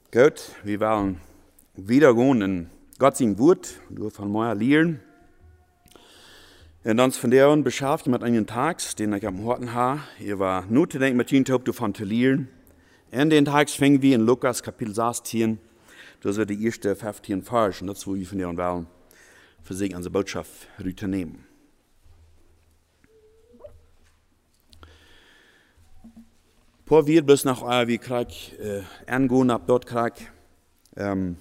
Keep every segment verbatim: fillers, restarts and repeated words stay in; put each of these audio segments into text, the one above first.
Gut, wir wollen wieder gehen in Gottes Wort, durch von mir lernen. Und dann von der an beschäftigt mit einem Tag, den ich am Horten habe. Ihr war nur zu denken, mit ihnen davon zu lernen. Und den Tag fängen wir in Lukas Kapitel sechzehn, das ist die erste fünfzehn Vers, und das, wo wir von der an wollen, für sich unsere Botschaft rübernehmen. Vor wir bis nach euer wie krieg, äh, angehen ab dort krieg. Ähm,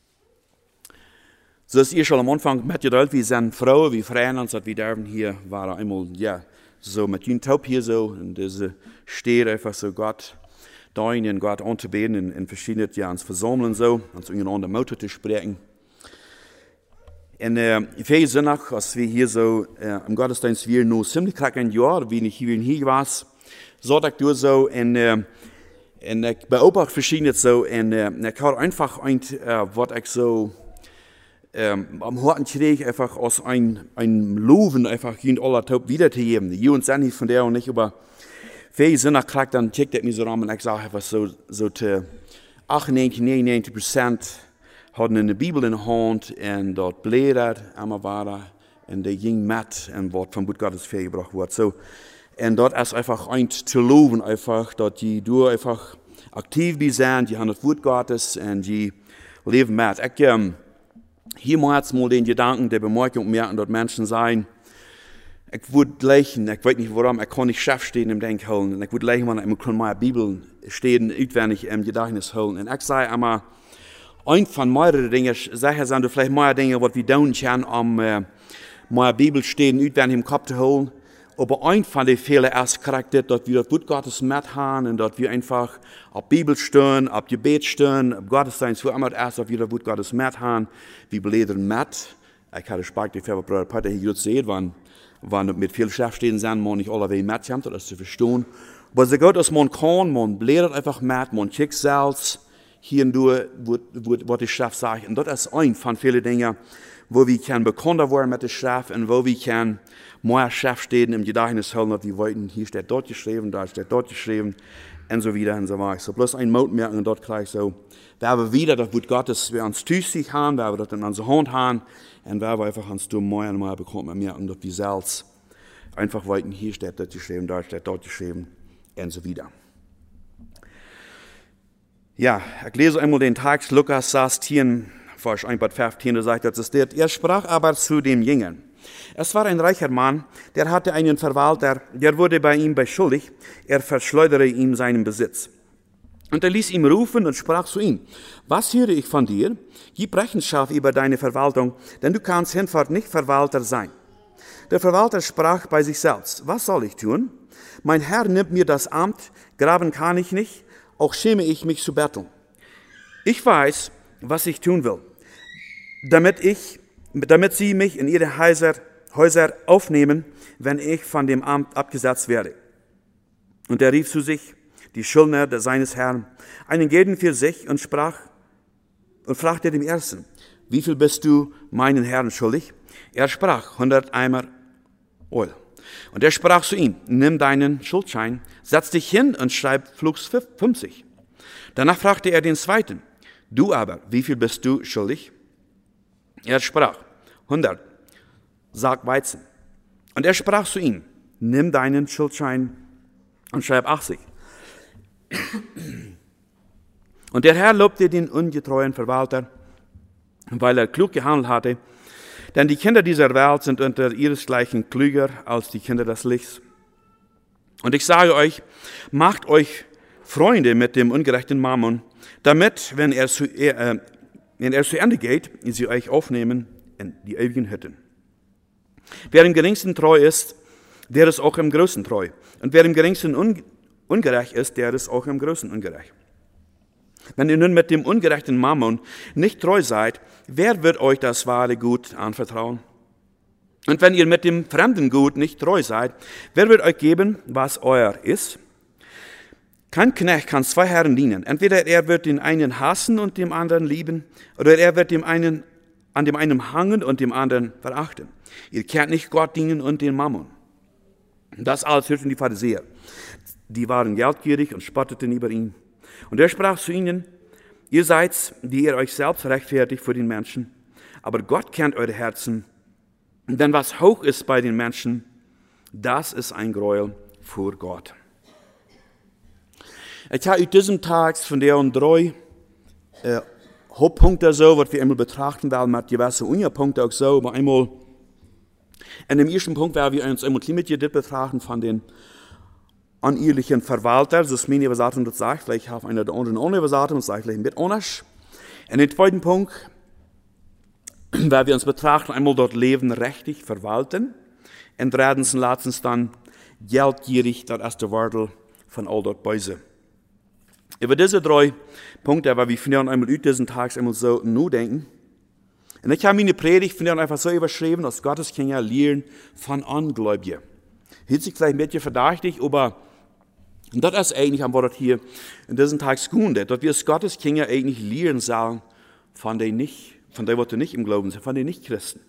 so ist ihr schon am Anfang mit geduld, wie seine Frau, wie Frauen und so, wie derben hier waren einmal, ja, so mit ihnen taub hier so, und diese steht einfach so Gott, da in Gott anzubeten, in, in verschiedenen, ja, uns versammeln so, uns untereinander Motto zu sprechen. Und, äh, ich weiß noch, als wir hier so, äh, im Gottesdienst, wir nur ziemlich krieg ein Jahr, wie ich hier, hier war, so dass du so und, äh, und ich beobachte verschiedenes so und äh, ich habe einfach ein, äh, was ich so ähm, am Horten kriege, einfach aus ein, ein Loven einfach jeden aller Taub wiederzugeben. Die Jungen sind nicht von der und nicht, aber viele sind nach Krack, dann checkt das nicht so ran und ich sage einfach so, so zu achtundneunzig, neunundneunzig Prozent hatten eine Bibel in der Hand und dort blättert, einmal war da und der ging mit und was vom Wort Gottes vorgebracht wird. So, und dort ist einfach ein zu loben, einfach, dass die du einfach aktiv bist, die haben das Wort Gottes und die leben mit. Ich, ähm, hier mal jetzt mal den Gedanken der Bemerkung merken, dass Menschen sein, ich würde lächeln, ich weiß nicht warum, ich kann nicht Chef stehen im Denkholen, und ich würde lächeln, wenn ich in meiner Bibel stehen, auswendig im Gedächtnis holen. Und ich sage immer, ein von mehreren Dingen, sicher sind vielleicht mehr Dinge, was wir tun können, um äh, meine Bibel stehen, auswendig im Kopf zu holen. Aber ein von den Fehlern ist Charakter, dass wir das Wort Gottes mit haben und dass wir einfach auf Bibel stehen, auf Gebet stehen, auf Gottesdienst, wo immer erst, dass wir das Wort Gottes mit haben. Wir belehren mit. Ich hatte Spaß, die Frau Bruder Peter hier gesehen, wann, wann mit viel Schriftstellen sind, man nicht alle mit haben, das zu verstehen. Aber so gut, dass man kann, man belehren einfach mit, man checkt selbst hier und da, was die Schrift sagt. Und das ist ein von vielen Dingen, wo wir können bekannter werden mit der Schrift und wo wir können mehr Schrift stehen im Gedächtnis holen, dass wir wollten, hier steht dort geschrieben, da steht dort geschrieben und so wieder und so weiter. So bloß ein Mot merken und dort gleich so, wer wir wieder das Wort Gottes, wir uns tüchtig haben, wer wir das in unserer Hand haben und wer wir einfach uns durch mehr und mehr bekommen, merken, dass wir selbst einfach wollten, hier steht dort geschrieben, da steht dort geschrieben und so wieder. Ja, ich lese einmal den Text, Lukas sechzehn, Vers eins bis fünfzehn, da sagt das steht, er sprach aber zu dem Jüngern. Es war ein reicher Mann, der hatte einen Verwalter, der wurde bei ihm beschuldigt, er verschleudere ihm seinen Besitz. Und er ließ ihn rufen und sprach zu ihm, was höre ich von dir? Gib Rechenschaft über deine Verwaltung, denn du kannst hinfort nicht Verwalter sein. Der Verwalter sprach bei sich selbst, was soll ich tun? Mein Herr nimmt mir das Amt, graben kann ich nicht, auch schäme ich mich zu betteln. Ich weiß, was ich tun will, damit ich damit sie mich in ihre Häuser, Häuser aufnehmen, wenn ich von dem Amt abgesetzt werde. Und er rief zu sich die Schuldner seines Herrn, einen jeden für sich, und sprach und fragte dem Ersten, wie viel bist du meinen Herrn schuldig? Er sprach, hundert Eimer Öl. Und er sprach zu ihm, nimm deinen Schuldschein, setz dich hin und schreib flugs fünfzig. Danach fragte er den Zweiten, du aber, wie viel bist du schuldig? Er sprach, hundert, Sack Weizen. Und er sprach zu ihm, nimm deinen Schuldschein und schreib achtzig. Und der Herr lobte den ungetreuen Verwalter, weil er klug gehandelt hatte, denn die Kinder dieser Welt sind unter ihresgleichen klüger als die Kinder des Lichts. Und ich sage euch, macht euch Freunde mit dem ungerechten Mammon, damit, wenn er zu, äh, wenn er zu Ende geht, sie euch aufnehmen in die ewigen Hütten. Wer im geringsten treu ist, der ist auch im größten treu. Und wer im geringsten un- ungerecht ist, der ist auch im größten ungerecht. Wenn ihr nun mit dem ungerechten Mammon nicht treu seid, wer wird euch das wahre Gut anvertrauen? Und wenn ihr mit dem fremden Gut nicht treu seid, wer wird euch geben, was euer ist? Kein Knecht kann zwei Herren dienen. Entweder er wird den einen hassen und dem anderen lieben, oder er wird dem einen, an dem einen hangen und dem anderen verachten. Ihr könnt nicht Gott dienen und den Mammon. Das alles hörten die Pharisäer. Die waren geldgierig und spotteten über ihn. Und er sprach zu ihnen, Ihr seid, die ihr euch selbst rechtfertigt vor den Menschen, aber Gott kennt eure Herzen. Denn was hoch ist bei den Menschen, das ist ein Gräuel vor Gott. Ich habe in diesem Tag von der und drei äh, Hauptpunkte so, was wir einmal betrachten werden, mit gewissen Unterpunkten auch so, aber einmal, in dem ersten Punkt werden wir uns einmal mit das betrachten von den unehelichen Verwalter, das ist meine Übersetzung, das sagt, vielleicht habe einer der anderen eine Übersetzung, das sagt vielleicht ein bisschen anders. In dem zweiten Punkt werden wir uns betrachten, einmal dort Leben rechtlich verwalten, und drittens und letztens dann geldgierig, das ist der Wörtel von all dort Böse. Über diese drei Punkte, weil wir von einmal über diesen Tag einmal so nur denken. Und ich habe meine Predigt von einfach so überschrieben, dass Gottes Kinder lernen von Ungläubigen. Hört sich vielleicht ein bisschen verdächtig, aber das ist eigentlich, was das hier in diesen Tag gut ist, dass wir als Gottes Kinder eigentlich lernen sollen von denen nicht, von denen, die nicht im Glauben sind, von den Nicht-Christen.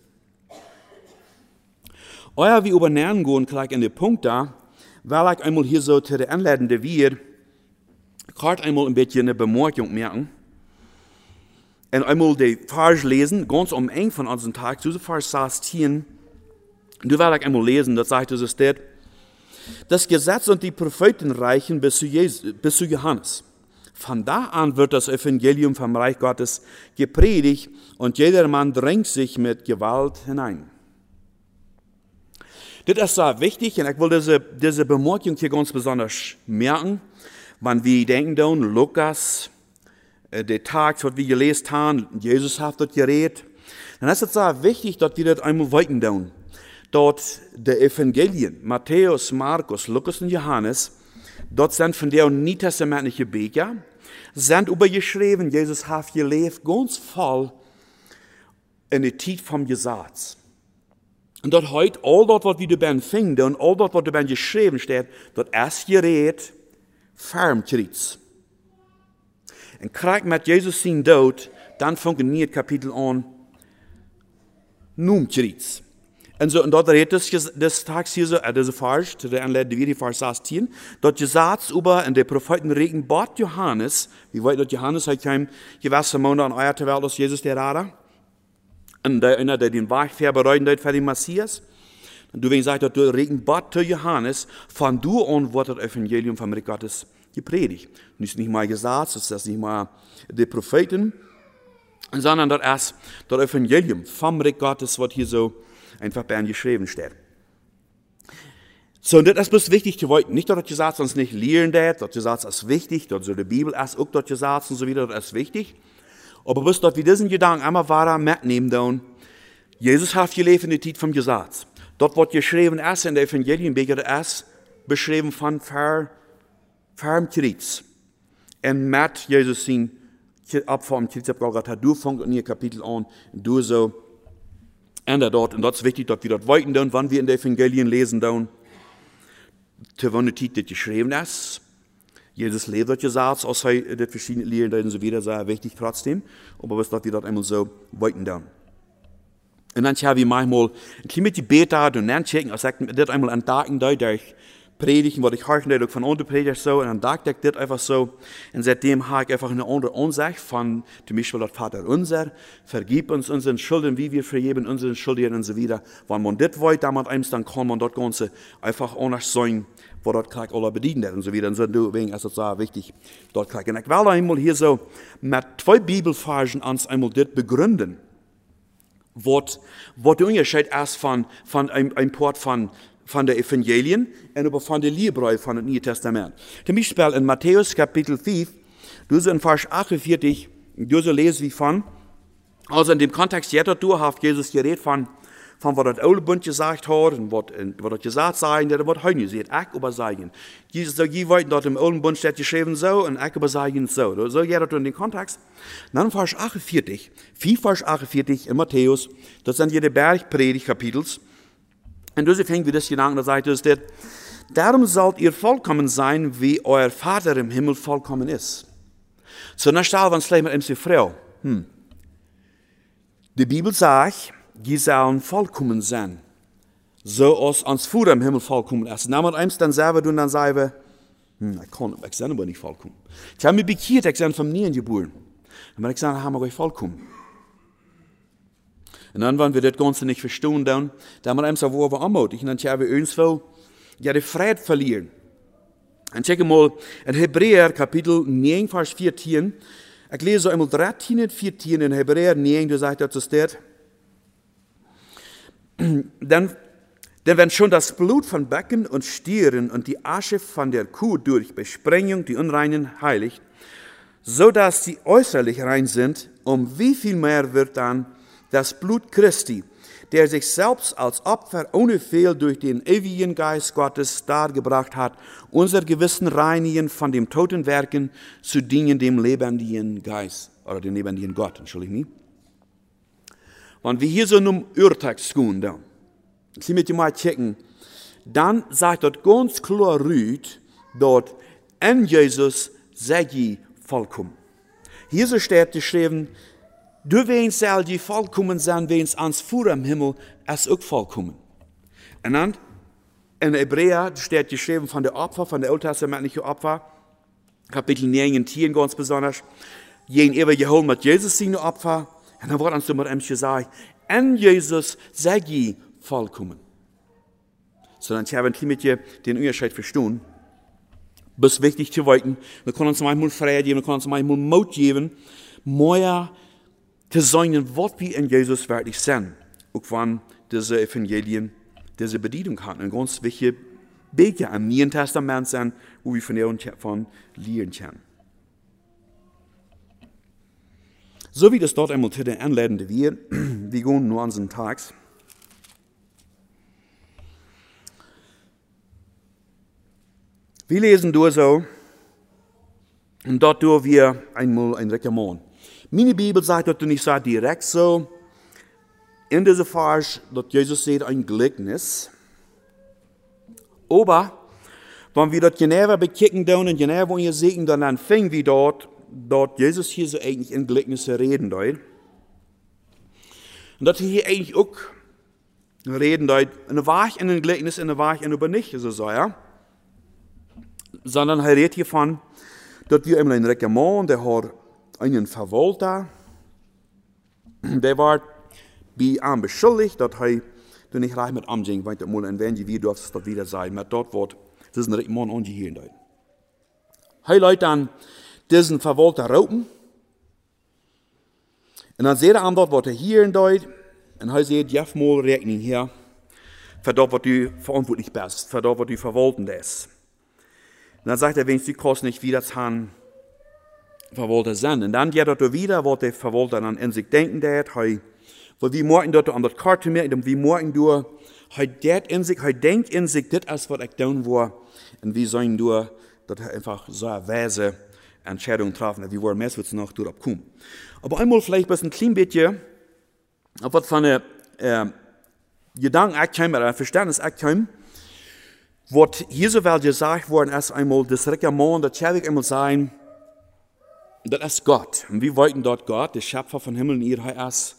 Euer wie übernehmen gehen, gleich in den Punkt da, weil ich einmal hier so zu der Anleitende wir, gerade einmal ein bisschen eine Bemerkung merken, und einmal die Vers lesen, ganz am Ende von unserem Tag, zu Vers sechzehn, du werde ich einmal lesen, das sagt es steht, das Gesetz und die Propheten reichen bis zu, Jesus, bis zu Johannes. Von da an wird das Evangelium vom Reich Gottes gepredigt und jedermann drängt sich mit Gewalt hinein. Das ist sehr wichtig und ich will diese, diese Bemerkung hier ganz besonders merken, wenn wir denken an Lukas, äh, der Tag, was wir gelesen haben, Jesus hat dort geredet, dann ist es sehr wichtig, dass wir das einmal weiten tun. Dort der Evangelien, Matthäus, Markus, Lukas und Johannes, dort sind von der neutestamentlichen Bücher, sind übergeschrieben, Jesus hat gelebt ganz voll in der Zeit vom Gesetz. Und dort heute, all dort, was wir dabei finden, und all dort, was dabei geschrieben steht, dort erst gerät, Farmkrieg. Und kriegt mit Jesus sein Tod, dann funktioniert Kapitel an, Numkrieg. Und so, und dort redet es des Tags hier so, äh, diese Vers, zu der Anleitung, wie die Vers sechzehn, dort gesagt über, in der Propheten reden, Bot Johannes, wie weit dort Johannes hat kein gewisse Monat an euer Welt als Jesus der Rada, und der einer, der den Weg vorbereiten hat für den Messias, und du, wenn ich sage, du reden Bot zu Johannes, von du an wird das Evangelium vom Reich Gottes gepredigt. Das ist nicht mal gesagt, das ist nicht mal die Propheten, sondern das ist das Evangelium vom Reich Gottes, was hier so einfach bei einem geschrieben steht. So, und das ist bloß wichtig zu wissen. Nicht, dass das gesagt uns nicht lernen das, das gesagt ist wichtig, dass so die Bibel ist auch das gesagt und so wieder, das ist wichtig. Aber bloß, dass wir diesen Gedanken einmal weiter mitnehmen, dann, Jesus hat gelebt in der Zeit vom Gesetz. Dort wird geschrieben, erst in der Evangelienbücher, das ist beschrieben von Farmkrieg. Und mit Jesus sein Opfer am Kreuz auf Golgatha, du fängst in ihr Kapitel an, du so, und dort, und das ist wichtig, dass wir dort weiten, dann, wann wir in der Evangelien lesen, dann, zu wann die Zeit das geschrieben ist. Jesus lebt dort gesagt, aus den verschiedenen Lehren und so wieder, sehr wichtig trotzdem, aber was, dass wir dort einmal so weiten, dann. Und dann habe ich manchmal ein bisschen mit die Beta und dann checken, als ich das einmal an Tagen da, durch Predigen, was ich höre, auch von anderen Predigern so, und dann dachte ich das einfach so, und seitdem habe ich einfach eine andere Ansicht von, zum Beispiel das Vater unser, vergib uns unseren Schulden, wie wir vergeben unseren Schuldigen und so wieder. Wenn man das wollte, dann kann man das Ganze einfach anders sein, wo dort gleich alle bedient und so wieder. Und so, deswegen ist es sehr wichtig, dort gleich. Und ich will einmal hier so mit zwei Bibelversen ans einmal das begründen, was, was der Unterschied ist von, von einem, einem Port von, von der Evangelien und aber von der Liebräu von dem Neuen Testament. Zum Beispiel in Matthäus Kapitel fünf, du so in Vers achtundvierzig, du so lesen wie von, also in dem Kontext, jetzt hat Jesus geredet von, von was das Alte Bund gesagt hat und was, was das gesagt sagen, der wird heute gesagt, ich über sagen. Jesus sagt, je weiter dort im Alten Bund steht geschrieben so und ich über sagen so. So geht das in den Kontext. Dann Vers achtundvierzig, fünf Vers achtundvierzig in Matthäus, das sind hier die Bergpredigt-Kapitels. Und so fängt wir das Gedanken, da sagt es, darum sollt ihr vollkommen sein, wie euer Vater im Himmel vollkommen ist. So, dann stellen wir uns gleich mit ihm zur Frau. Hm. Die Bibel sagt, die sollen vollkommen sein. So als uns Vater im Himmel vollkommen ist. Dann mit ihm dann selber und dann sagen wir, hm, ich kann, ich bin aber nicht vollkommen. Ich habe mich bekehrt, ich bin vom Nieren geboren. Und wenn ich sage, haben wir euch vollkommen. Und dann, wenn wir das Ganze nicht verstehen, dann, dann haben wir einfach wo wir anmutig. Und dann haben wir uns will, ja, die Freiheit verlieren. Und check mal, in Hebräer, Kapitel neun, Vers vierzehn, ich lese einmal dreizehn und vierzehn in Hebräer neun, da sagt er zu steht, denn, denn wenn schon das Blut von Becken und Stieren und die Asche von der Kuh durch Besprengung die Unreinen heiligt, so dass sie äußerlich rein sind, um wie viel mehr wird dann das Blut Christi, der sich selbst als Opfer ohne Fehl durch den ewigen Geist Gottes dargebracht hat, unser Gewissen reinigen von dem toten Werken zu dienen dem lebendigen Geist, oder dem lebendigen Gott, entschuldige mich. Wenn wir hier so einen Urtext gehen, dann, ich will mal checken, dann sagt dort ganz klar rüht, dort, in Jesus seid ihr vollkommen. Hier so steht geschrieben, du weinst soll die vollkommen sein, wenn es ans Fuhr im Himmel ist auch vollkommen. Und dann, in Hebräer steht geschrieben von der Opfer, von der alttestamentlichen Opfer, Kapitel neun, zehn ganz besonders, jeden ever geholt mit Jesus seine Opfer, und dann wird uns mit ihm gesagt, in Jesus seid ihr vollkommen. So, dann haben wir den Unterschied verstehen. Das ist wichtig zu weiten. Wir können uns manchmal Freiheit geben, wir können uns manchmal Mut geben, mehr zu sein, was wir in Jesus wirklich sind. Auch wenn diese Evangelien diese Bedienung haben. Ein ganz wichtiger Beker im Neuen Testament sind, wo wir von davon lernen können. So wie das dort einmal zu den Anleitenden wir, wir gehen nur an den Tags. Wir lesen durch so, und dort durch wir einmal ein Reklamon. Meine Bibel sagt dort nicht so direkt so, in dieser Vers, dort Jesus sagt ein Gleichnis. Aber, wenn wir dort genauer bekicken und genauer wollen sehen, dann, dann fingen wir dort, dort Jesus hier so eigentlich in Gleichnisse reden dort. Und dort hier eigentlich auch reden dort, eine war ich in ein Gleichnis, eine war ich in aber nicht, so so, ja. Sondern er redet hiervon, dass wir einmal ein Reklamant, der hat einen Verwalter, der war bei ihm beschuldigt, dass er du nicht reich mit ihm ging, weil er mal ein wenig wie du das wieder sein, mit dort wird, das ist ein Reklamant und die hier in dort. Er lädt dann diesen Verwalter rauben, und dann sieht er an dort, was er hier in dort, und er sagt, ja, mal Rechnung hier, für dort, was du verantwortlich bist, für dort, was du verwalten ist. Und dann sagt er, wenn die Kosten nicht wieder zahlen, Verwalter sind. Und dann geht er wieder, was der Verwalter dann in sich denken hat, weil wie morgen dort an der Karte mehr, und wie morgen du, er in sich, er denkt in sich, das ist, was ich tun will, und wie sollen du, dass er einfach so eine weise Entscheidung treffen, wie wollen wir es noch durchkommen. Aber einmal vielleicht ein klein bisschen, auf was von der, äh, Gedanken aktuell, oder Verständnis aktuell, was hier so wel gesagt worden ist, einmal das Reklamant, das kann ich einmal sagen, das ist Gott. Und wir wollten dort Gott, der Schöpfer von Himmel und Erde, er ist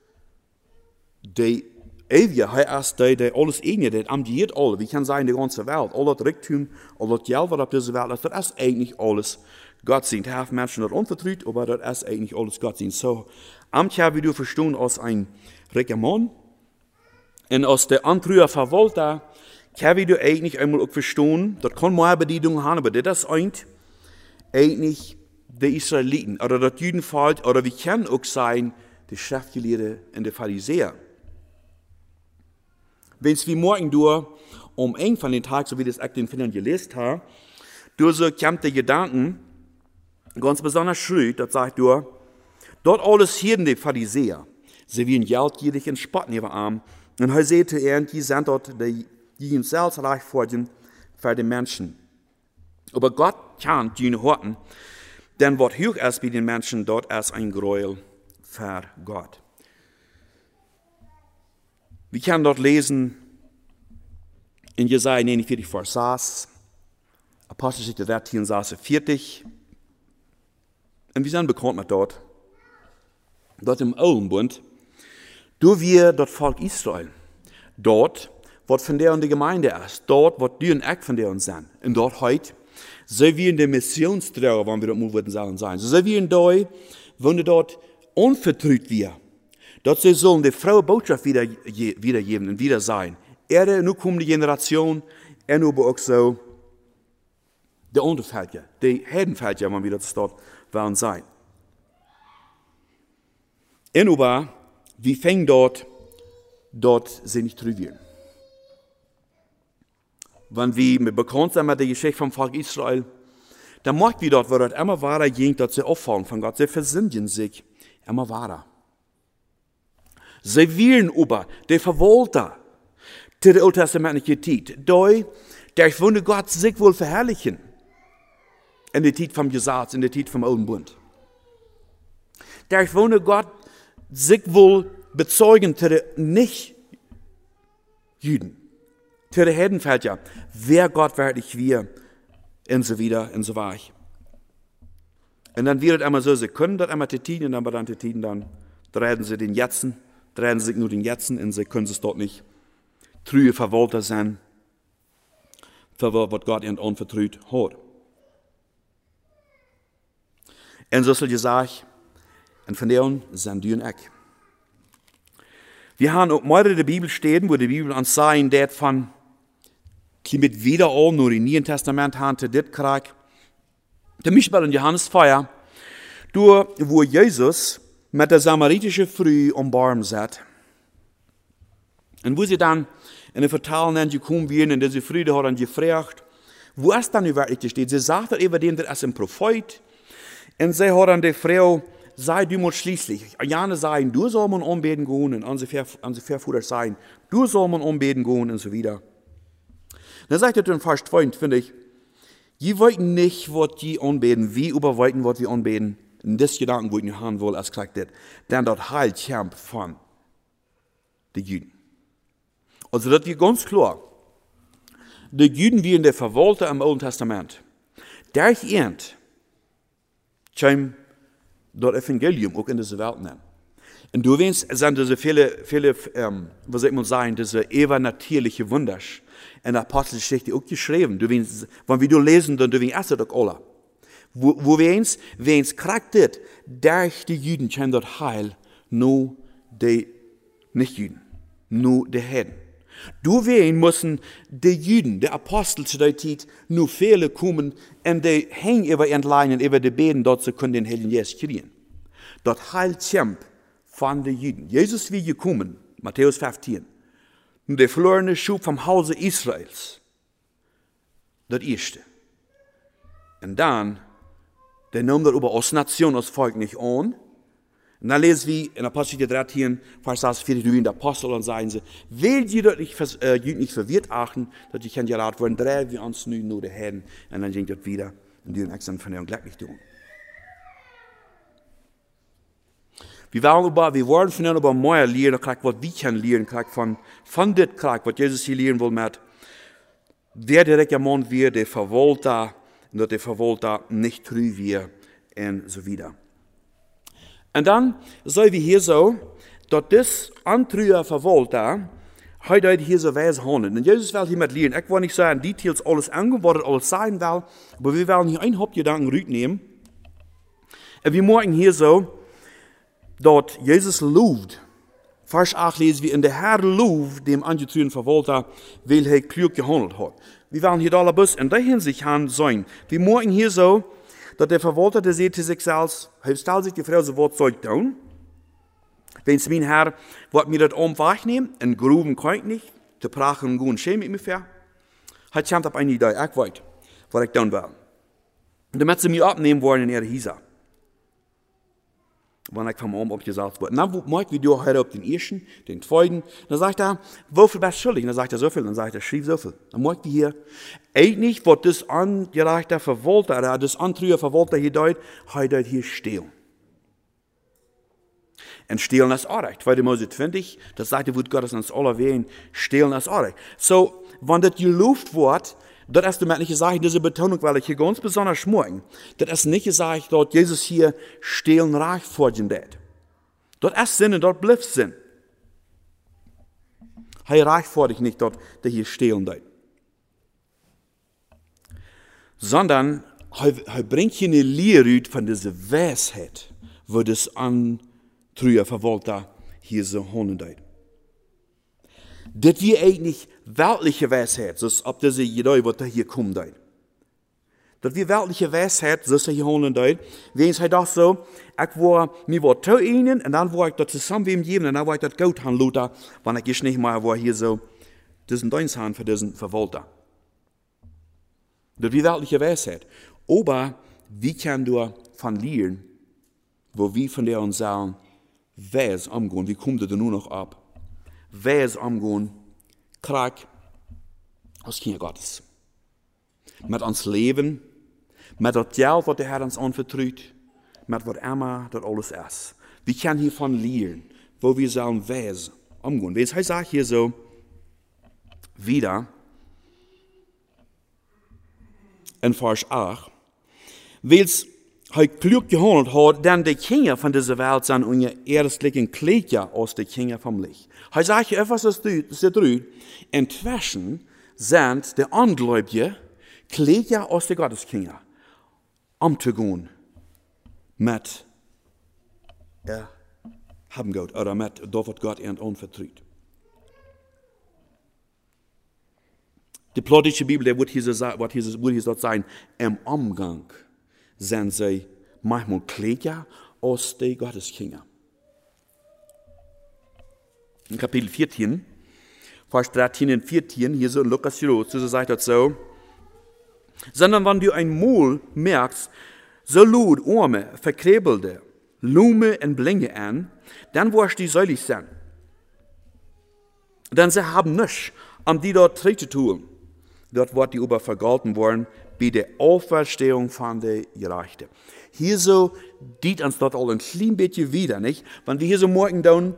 der Ewige, er ist der, der alles eignet, der amtiert alles. Wir können sagen, die ganze Welt, all das Reichtum, all das Geld, was auf dieser Welt ist, das ist eigentlich alles Gott sein. Da haben Menschen das unvertraut, aber das ist eigentlich alles Gott sein. So, Amt habe du verstehen als ein Reklamant und als der andere Verwalter, kann du eigentlich einmal auch verstehen, das kann man eine Bedienung haben, aber das ist eigentlich die Israeliten, oder das Judenvolk, oder wir können auch sein, die Schriftgelehrten und die Pharisäer. Wenn es wie morgen durch, um einen von den Tagen, so wie das ich den Finnern gelesen habe, durch so kommt der Gedanken, ganz besonders schön, das sagt du, dort alles hier die Pharisäer, sie wie ein geldgierig und spotten ihre Arme, und er sagte, die sind dort, die die ihn selbst reich fordern für die Menschen. Aber Gott kann die horten, denn was hoch ist bei den Menschen, dort ist ein Gräuel für Gott. Wir können dort lesen, in Jesaja neunundvierzig, Vers sechs, Apostelgeschichte dreizehn, Vers vierzig, und wir sind bekannt mit dort, dort im Alten Bund, du wir dort Volk Israel, dort, was von der und die Gemeinde ist, dort, was du und ich von der uns sind. Und dort heute So wie in der Missionstrauer, wenn wir dort mal würden sagen sein. So wie in da, wenn dort unvertrüht wir. Dort sie sollen die Frau Botschaft wieder, wiedergeben und wieder sein. Er, nu kommt die Generation, er nu auch so, die Unterfältiger, die Herdenfältiger, wenn wir das dort werden sein. En aber, wie fängt dort, dort sie nicht trüben. Wenn wir mit bekannt sind mit der Geschichte vom Volk Israel, dann macht wir dort, wo dort immer wahrer ging, dass sie auffallen von Gott, sie versündigen sich immer wahrer. Sie wählen aber, die Verwalter, zu der alttestamentlichen Zeit, da, der wollte Gott sich wohl verherrlichen. In der Zeit vom Gesetz, in der Zeit vom Alten Bund. Der wollte Gott sich wohl bezeugen zu den Nicht-Juden, zu den Herdenfeldern, wer Gott wirklich wir, und so wieder, und so weiter. Und dann wird es einmal so, sie können das einmal tätigen, aber dann tätigen, dann drehen sie den Jetzen, drehen sie sich nur den Jetzen, und sie können es dort nicht trüge Verwalter sein, für was Gott ihnen anvertraut hat. Und so soll ich sagen, und von denen sind die und ich. Wir haben auch mal in der Bibel stehen, wo die Bibel uns sagen, dass von, die mit wieder all nur im Neuen Testament haben, zu dit krieg. Der Mischball in Johannes vier, durch, wo Jesus mit der samaritischen Frau am Baum sat. Und wo sie dann in der Vertalung gekommen werden, und diese Frau hat dann gefragt, wo es dann wirklich steht. Sie sagt über den, der ist ein Prophet. Und sie hat dann die Frau, sei du mal schließlich, Jane sagen, du soll man anbeten gehen, und an sie Verfuder sagen, du soll man anbeten gehen, und so wieder. Dann sagt er dann Vers zwei, finde ich, die wollten nicht, was die anbeten, wie überwollten, was wir anbeten. Und das Gedanken wollten wir haben wohl, als gesagt wird, dann dort heilt Kämpf von den Juden. Also das wird ganz klar. Die Juden wie in der Verwalter im Alten Testament. Der ich ernt, kam das Evangelium auch in diese Welt nehmen. Und du weißt, sind diese viele, viele, ähm, was soll man sagen, diese übernatürliche Wunder in der Apostelgeschichte auch geschrieben. Du weißt, wenn wir du lesen, dann du weißt das auch alle. Wo, wo wir uns, wir uns kriegt das, durch die Juden kam dort Heil, nur die Nicht-Juden, nur die Heiden. Du weißt, müssen die Juden, die Apostel zu der Zeit, nur viele kommen, und die hängen über ihren Leinen, über die Beten, dort sie können den Heiligen Geist kriegen. Dort heilt Kämpf von den Juden. Jesus wie gekommen, Matthäus fünfzehn. Und der verlorene Schub vom Hause Israels. Das erste. Und dann, der nahm darüber als Nation, als Volk nicht an. Und dann lesen wir in Apostel dreizehn, Vers vierzig, du wie in der Apostel, und sagen sie, will ihr dort nicht, äh, nicht verwirrt achten, dass ich kann geraten werden, drehen wir uns nun nur die Herren, und dann ging das wieder, und die sind von der glücklich tun. Wir wollen aber, wir wollen von ihnen aber mehr lernen, was wir können lernen, von, von dem, was Jesus hier lernen will, mit, wer direkt am Mann wird, der Verwalter, und dass der Verwalter nicht treu wird, und so wieder. Und dann sehen wir hier so, dass das antruhe Verwalter heute hier so weise handelt. Und Jesus will hier mit lernen. Ich will nicht sagen, Details alles angewordet, alles sein will, aber wir wollen hier ein Hauptgedanken rübernehmen. Und wir merken hier so, dass Jesus lobt. Vers acht lesen wir, in der Herr lobt dem angetrugen Verwalter, weil er klug gehandelt hat. Wir wollen hier alle Bus in der Hinsicht haben sein. Wir merken hier so, dass der Verwalter, der sagt zu sich selbst, er stellt sich die Frage, so, was soll ich tun? Wenn es mein Herr, wird mir das umwegnehmen, in Gruben kann ich nicht, zu prachen und guten Schäme mit mir fair. Hat kommt auf eine Idee, ich weiß, was ich tun will. Und damit sie mir abnehmen wollen in ihre Hisa. Wenn ich vom Arm abgesagt wurde. Dann mag ich wieder heute auf den ersten, den zweiten. Dann sagt er, wofür bist du schuldig? Dann sagt er so viel. Dann sagt er, schrieb so viel. Dann mag ich hier, eigentlich, was das angereichter Verwalter, oder das antrüge Verwalter hier deut, heute hier stehlen. Und stehlen ist auch recht. zweiter Mose zwanzig, das sagt, wo Gott uns alle wählen, stehlen ist auch recht. So, wenn das geluft wird, das ist damit nicht gesagt, diese Betonung, weil ich hier ganz besonders schmorgen. Das ist nicht gesagt, dass Jesus hier stehlen reich vorgehen wird. Das ist Sinn und dort bleibt Sinn. Er reich vor dich nicht, dass der hier stehlen wird. sondern er bringt hier eine Lehre von dieser Weisheit, wo das an früher verwolter hier so honendeit. Das wir eigentlich weltliche Weisheit, so ob diese Idee, was da hier kommt. Das wir weltliche Weisheit, so ist er hier honendeit, wenn es das so, ich war, mir war zu ihnen, und dann war ich das zusammen mit ihm geben, und dann war ich das gut an Luther, wenn ich nicht mal war hier so, diesen Diensthan für diesen Verwalter. Das wie weltliche Weisheit. Aber wie kann du von lernen, wo wir von der uns sagen, wer ist umgehen, wie kommt er nur noch ab? Wer ist umgehen, krank, aus Kinder Gottes. Mit uns Leben, mit das Geld, was der Herr uns anvertraut, mit was immer das alles ist. Wir können hiervon lernen, wo wir sagen, wer ist umgehen. Wenn es sagt hier so, wieder, in Vers acht, weil es halt klug gehandelt hat, denn die Kinder von dieser Welt sind unser erstlichen Kleider aus den Kindern vom Licht. Er sagt hier etwas, das drüht, inzwischen sind die Ungläubigen Kleider aus den Gotteskinder, um zu gehen mit er haben Gott, oder mit das, was Gott ihnen anvertraut. Die plottische Bibel, der wird hier so sein, im Umgang sind sie manchmal Kleider aus den Gotteskinder. In Kapitel vierzehn, Vers dreizehn und vierzehn, hier so in Lukas, so sagt das so, sondern wenn du ein Mol merkst, so lud, Arme, verkrebelte, Lume und Blinge an, dann wirst du selig sein. Denn sie haben nichts, um die dort zu tun. Dort wird die über vergolten worden, bei der Auferstehung von der Gerechten. Hier so dient uns dort all ein klein bisschen wieder, nicht? Wenn wir hier so morgen dann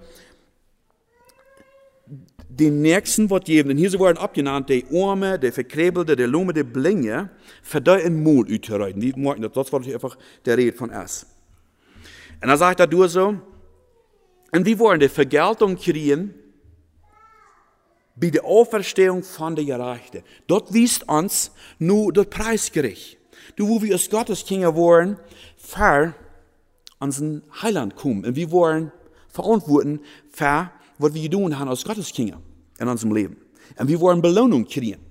den Nächsten wird geben, denn hier so werden abgenannt, die Arme, die Verkrebelte, die Lume, die Blinge, für die in Mol utzureiten. Die morgen, das war einfach der Rede von es. Und dann sagt er durch so, und wir wollen die Vergeltung kriegen, bei der Auferstehung von der Gerechten. Dort wies uns nur das Preisgericht. Du, wo wir als Gotteskinder wollen, für unseren Heiland kommen. Und wir wollen verantworten für, was wir getan haben als Gotteskinder in unserem Leben. Und wir wollen Belohnung kriegen.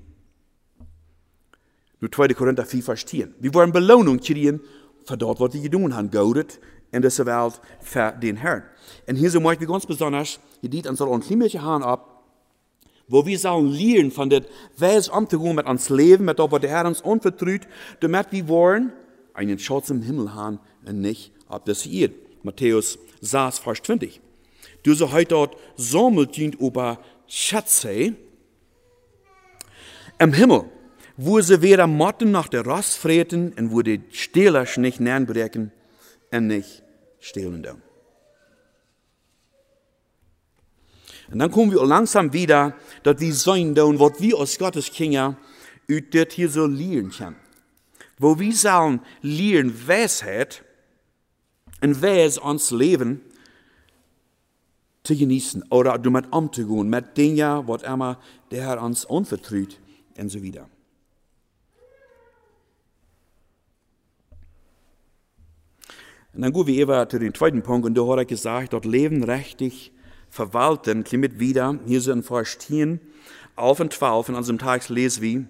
Nur zweiter Korinther vier, Vers zehn. Wir wollen Belohnung kriegen für das, was wir getan haben, Gott in dieser Welt für den Herrn. Und hier so möchten wir ganz besonders, hier dient uns ein klein bisschen Hand ab, wo wir sollen lernen von der Weise umzugehen mit uns Leben, mit dem, was der Herr uns anvertraut, damit wir wollen einen Schatz im Himmel haben und nicht ab das hier. Matthäus sechs, Vers zwanzig. Du so heute dort sammelt über Schätze im Himmel, wo sie weder Motten nach der Rost freten und wo die Stehler nicht nernbrechen und nicht stehlen. Und dann kommen wir langsam wieder, dass wir sein tun, was wir als Gottes Kinder ut das hier so lernen können. Wo wir sollen lernen, Weisheit und Weis uns Leben zu genießen oder damit umzugehen, mit Dingen, was immer der Herr uns anvertraut und so weiter. Und dann gehen wir über zu dem zweiten Punkt, und da hat er gesagt, dort Leben richtig verwalten, klimmt wieder, hier so in Vers zehn, elf und zwölf, in unserem Text lesen wir,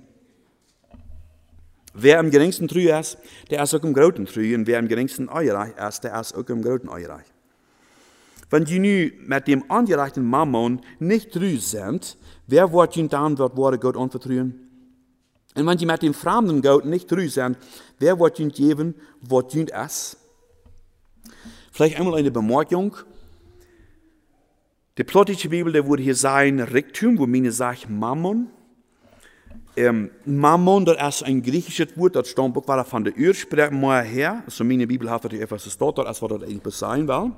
wer am geringsten treu ist, der ist auch im großen treu, und wer am geringsten eureich ist, der ist auch im großen eureich. Wenn die nu mit dem angereichten Mammon nicht treu sind, wer wird ihnen dann das Wort Gott anvertrauen? Und wenn die mit dem fremden Gott nicht treu sind, wer wird ihnen geben, was ihnen ist? Vielleicht einmal eine Bemerkung. Die plottische Bibel, der würde hier sein Reichtum, wo meine sagt Mammon. Ähm, Mammon, das ist ein griechisches Wort, das stammt auch von der Ursprache mal her. Also meine Bibel hat natürlich etwas dort, als was das eigentlich sein will.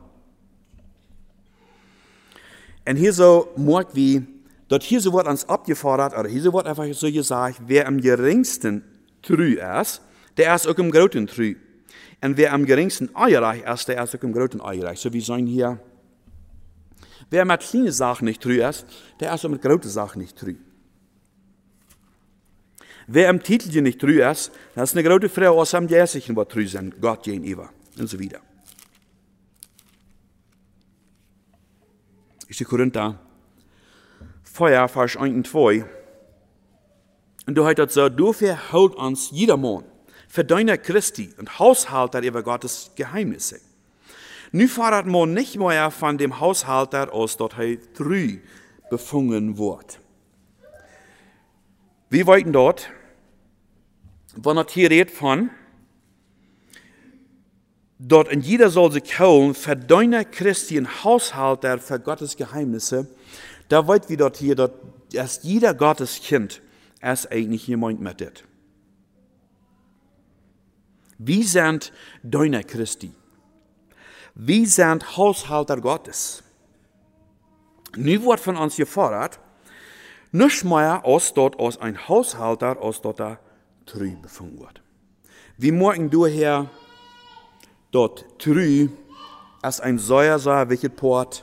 Und hier so merkt wie, dort hier so wird uns abgefordert, oder hier so wird einfach so gesagt, wer am geringsten treu ist, der ist auch im großen treu. Und wer am geringsten eureich ist, der ist auch im großen eureich. So wie sein hier, wer mit kleinen Sachen nicht treu ist, der ist auch mit großen Sachen nicht treu. Wer im Titel nicht treu ist, das ist eine große Frage, was am Jährlichen was treu sind, Gott gegenüber und so weiter. Ich Korinther, Feuer, Vers eins und zwei. Und du hast so, du verhält uns jedermann für deine Christi und Haushalter über Gottes Geheimnisse. Nu fordert man nicht mehr von dem Haushalter aus, dass er treu befunden wird. Wie wollten dort, wenn er hier redet von, dort in jeder soll sich holen für deine Christi und Haushalter für Gottes Geheimnisse, da wollt wir dort hier, dort, dass jeder Gottes Kind ist eigentlich jemand mit das. Wie sind deine Christi? Wie sind Haushalter Gottes? Nu wird von uns gefordert, nicht mehr aus dort aus ein Haushalter, aus dort da treu befunden wird. Wie morgen du her dort treu als ein Säuer sei, welches Port.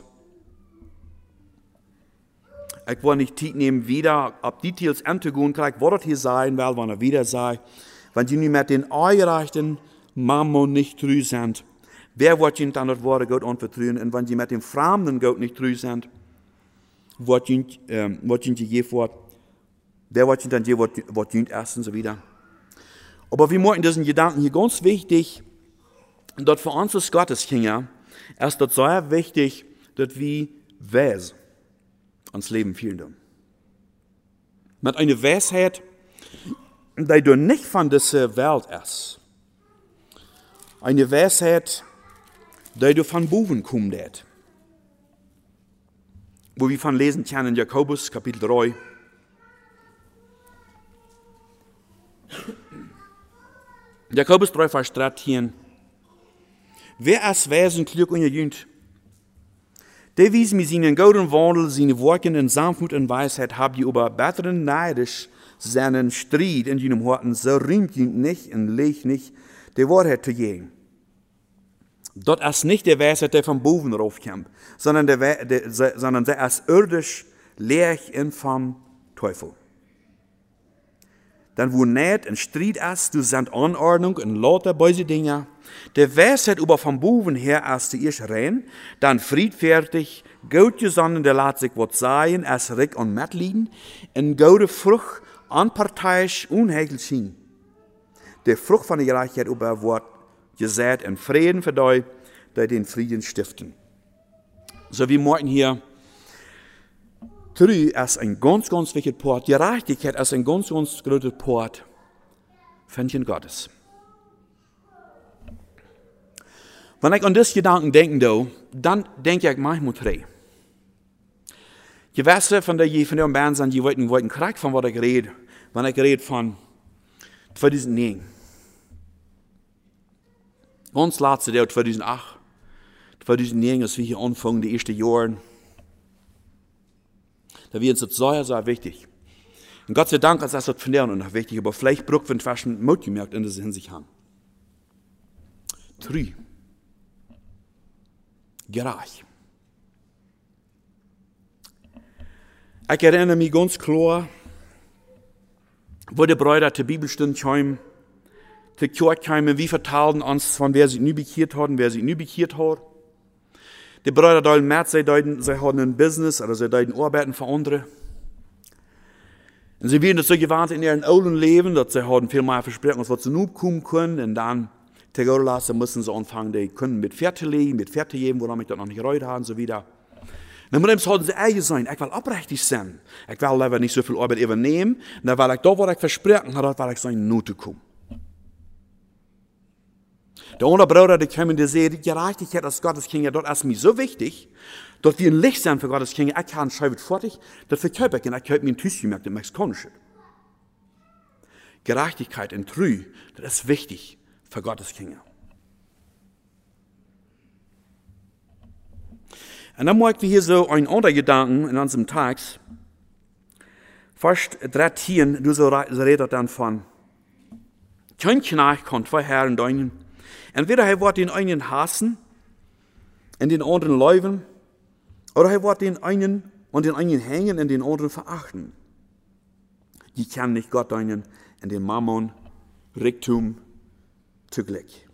Ich will nicht Zeit nehmen, wieder ab Details anzugehen, gleich was das hier sein will, wenn er wieder sei. Wenn die nicht mit den eingereichten Mammon nicht treu sind, wer wird ihnen dann das Wort Gott anvertrauen? Und wenn sie mit dem fremden Gott nicht treu sind, wird ihnen ähm, je fort, wer wird ihnen dann je was ihnen erst und so wieder. Aber wir möchten diesen Gedanken hier ganz wichtig, dass für uns als Gotteskinder ist das sehr wichtig, dass wir Wes ans Leben führen. Mit einer Weisheit, die du nicht von dieser Welt ist. Eine Weisheit, die du von Buben kommst. Wo wir von lesen können in Jakobus, Kapitel drei. Jakobus drei, Vers dreizehn. Wer ist Wesen klug und jüngend? Der wies mir seinen gouden Wandel, seine Worten in Sanftmut und Weisheit, habt ihr über besseren neidisch seinen Streit in jenem Horten, so rühmt ihn nicht und legt nicht die Wahrheit zu gehen. Dort ist nicht der Weisheit, der vom Boven raufkommt, sondern der, der, sondern der ist irdisch, leer und vom Teufel. Dann wo nicht ein Streit ist, du sind Anordnung und lauter böse Dinge. Der Weisheit über vom Boven her ist die erst rein, dann friedfertig, gut gesonnen, der lässt sich was sein, als Rick und Matt liegen, in gute Frucht, unparteiisch, unhegel schien. Der Frucht von der Gerechtigkeit über wird gesät in Frieden für die, die den Frieden stiften. So wie morgen hier, Treu ist ein ganz, ganz wichtiger Port. Gerechtigkeit ist ein ganz, ganz großer Port. Fändchen Gottes. Wenn ich an das Gedanken denke, dann denke ich manchmal drei. Gewässer von der von der Band sind, die wollten, wollten Krieg von was ich rede. Wenn ich rede von zweitausendneun. Ganz letzte Jahr, zweitausendacht. zweitausendneun ist wie hier anfangen, die ersten Jahre. Da wird es sehr, sehr wichtig. Und Gott sei Dank ist das von der noch wichtig, aber vielleicht braucht man fast Mut gemerkt in dieser Hinsicht haben. Treu. Gerecht. Ich erinnere mich ganz klar, wo die Brüder zur Bibelstunde kamen, zur Kirche kamen, wie vertalen uns von wer sie nie bekehrt hat und wer sie nie bekehrt hat. Die Brüder deuten mehr, sie deuten, sie haben ein Business, oder sie deuten arbeiten für andere. Und sie werden das so gewarnt in ihren alten Leben, dass sie haben viel mehr Versprechen, was sie nur kommen können, und dann, te Gott lassen, müssen sie anfangen, die können mit Pferde legen, mit Pferde geben, woran ich das noch nicht gereut habe, und so wieder. Und mit dem sollten sie ehrlich sein, ich will abrechtig sein. Ich will aber nicht so viel Arbeit übernehmen, und dann will ich da, was ich versprechen habe, da will ich sein Note kommen. Der andere Bruder, der kam und der sagt, die Gerechtigkeit als Gottes Kinder, dort ist mir so wichtig, dass wir ein Licht sind für Gottes Kinder. Ich kann schreiben fertig, das verkaufe ich, und ich habe mir ein Tüß gemerkt, im Mexikanischen. Gerechtigkeit und Treu, das ist wichtig für Gottes Kinder. Und dann möchten wir hier so einen anderen Gedanken in unserem Text. Fast dreizehn, du so redet dann von, kein Knecht kann zwei Herren dienen. Entweder er wird den einen hassen und den anderen lieben, oder er wird den einen und den einen hängen und den anderen verachten. Die kann nicht Gott dienen und den Mammon, Reichtum zugleich.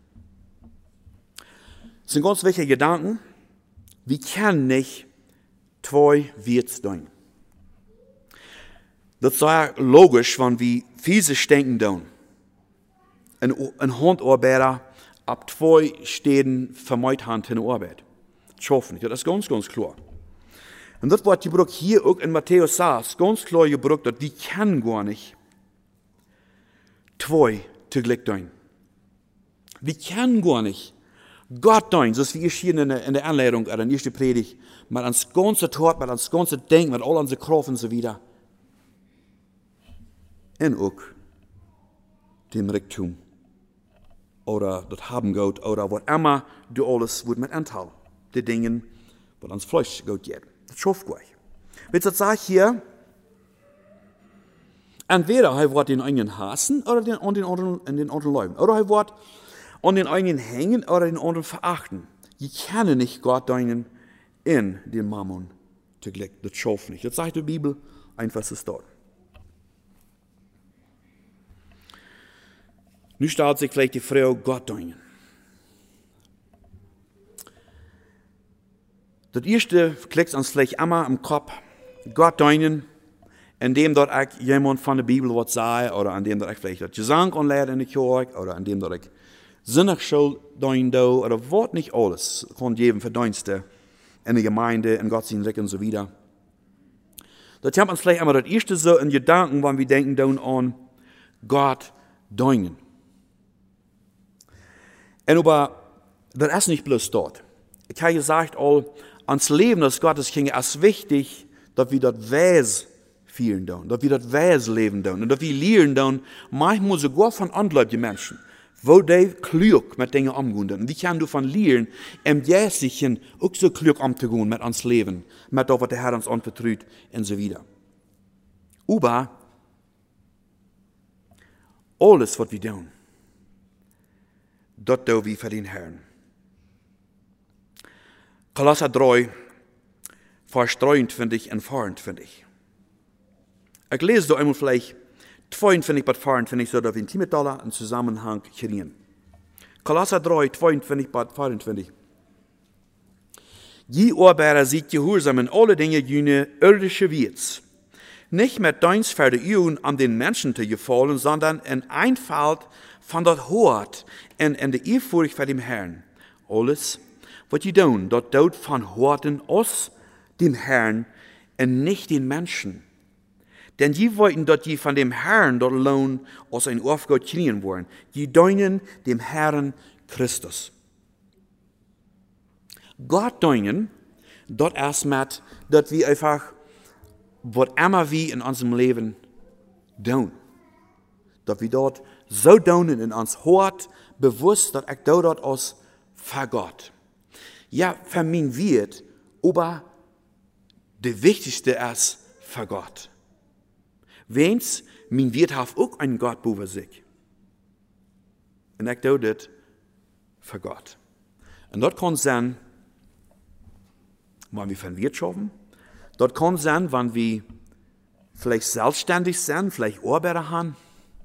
Das sind ganz wichtige Gedanken. Wir können nicht zwei Wirts tun. Das ist ja logisch, wenn wir physisch denken tun. Ein, ein Handarbeiter ab zwei Städten vermeid Hand in der Arbeit. Das schaffen nicht. Das ist ganz, ganz klar. Und das wird gebraucht hier auch in Matthäus sechs, ganz klar gebraucht, dass die können gar nicht zwei zugleich tun. Wir können gar nicht Gott tun, so wie ich hier in der, in der Anleitung, in der ersten Predigt, mit ans ganze Tat, mit ans ganze Denken, mit all unsere Kraft und so weiter. Und auch dem Reichtum. Oder das Haben Gott, oder was immer du alles wird mit anteil. Die Dinge, was ans Fleisch Gott geht. Das schafft gleich. Wenn das sagt hier, entweder er wird den einen hassen, oder den, an den anderen, in den anderen Leuten. Oder er wird an den einen hängen, oder den anderen verachten. Je können nicht Gott deinen in den Mammon zugleich. Das schafft nicht. Das sagt die Bibel, einfach ist dort. Nu stellt sich vielleicht die Frau Gott deinen. Das erste klickt uns vielleicht immer im Kopf. Gott deinen, indem dort auch jemand von der Bibel was sagt, oder indem dort auch vielleicht das Gesang anlehrt in der Kirche, oder indem dort auch Sinnerschule deinen, oder was nicht alles, von jedem Verdienste in der Gemeinde, in Gottesdienst und so weiter. Das haben uns vielleicht einmal das erste so in Gedanken, wenn wir denken dann an Gott deinen. Und aber, das ist nicht bloß dort. Ich habe gesagt, all, ans Leben des Gottes ging es wichtig, dass wir das Wes fühlen tun, dass wir das Wes leben tun, und dass wir lernen tun, manchmal sogar von ungläubigen Menschen, wo die klug mit Dingen umgehen. Und wie kann du von lernen, im Jährlichen auch so klug umzugehen mit uns Leben, mit das, was der Herr uns anvertraut, und so weiter. Aber, alles, was wir tun, das tun wir für den Herrn. Kolosser drei, Vers dreiundzwanzig und vierundzwanzig. Ich lese da einmal vielleicht zweiundzwanzig bis vierundzwanzig, so dass wir in Dollar einen Zusammenhang kriegen. Kolosser drei, zweiundzwanzig bis vierundzwanzig. Je Arbeiter seid gehorsam in alle Dinge jene irdische Wirts. Nicht mit deins Verdeüben an den Menschen zu gefallen, sondern in Einfalt von dort Hort und in der Ehrfurcht vor dem Herrn. Alles, was ihr tun, dort tut von Horten aus dem Herrn und nicht den Menschen. Denn je wollten, dass je von dem Herrn dort Lohn aus ein Aufgabe kriegen wollen. Je deinen dem Herrn Christus. Gott deinen, dort erst mit, dass wir einfach, was immer wir in unserem Leben tun, dass wir dort so tun in uns Hort, bewusst, dass ich dort aus für Gott. Ja, für mich wird, aber der wichtigste ist für Gott. Wenn's, mein wird hat auch einen Gott über sich. Und ich tue das für Gott. Und das kann sein, wenn wir von Wirtschaften, das kann sein, wenn wir vielleicht selbstständig sind, vielleicht Arbeiter haben.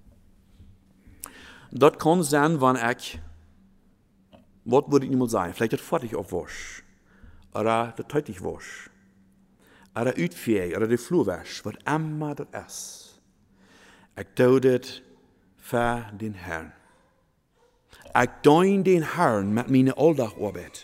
Das kann sein, wenn ich, was würde ich mal sagen, vielleicht das fertig aufwasch, oder das teutig wasch, oder uitvee, oder die Flur wasch, was immer das ist. Ich tue das für den Herrn. Ich diene den Herrn mit meiner Alldagarbeit.